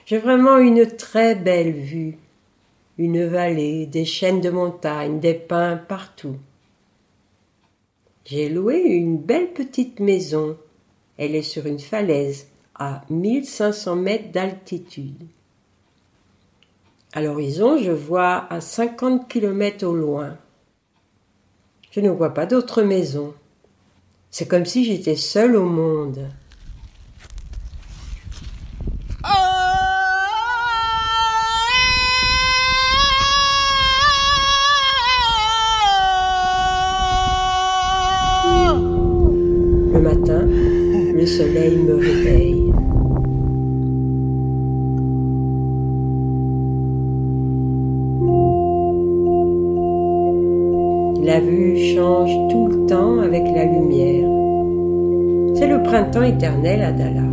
J'ai vraiment une très belle vue. Une vallée, des chaînes de montagnes, des pins partout. J'ai loué une belle petite maison. Elle est sur une falaise à 1500 mètres d'altitude. À l'horizon, je vois à 50 km au loin. Je ne vois pas d'autre maison. C'est comme si j'étais seule au monde. Le matin, le soleil me réveille. La vue change tout le temps avec la lumière. C'est le printemps éternel à Dalat.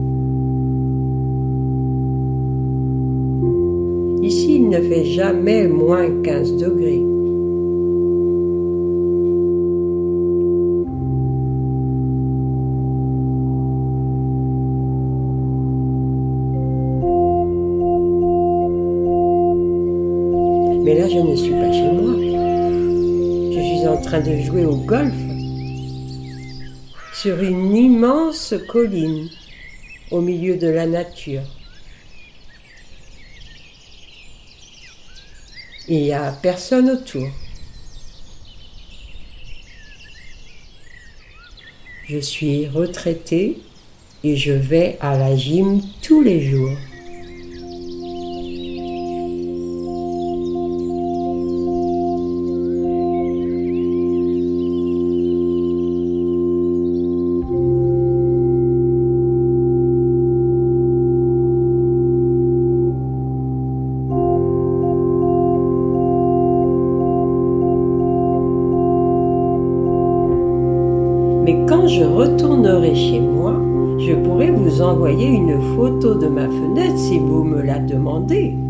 Ici, il ne fait jamais moins 15 degrés. Mais là, je ne suis pas chez moi. Je suis en train de jouer au golf sur une immense colline au milieu de la nature. Il n'y a personne autour. Je suis retraitée et je vais à la gym tous les jours. Mais quand je retournerai chez moi, je pourrai vous envoyer une photo de ma fenêtre si vous me la demandez.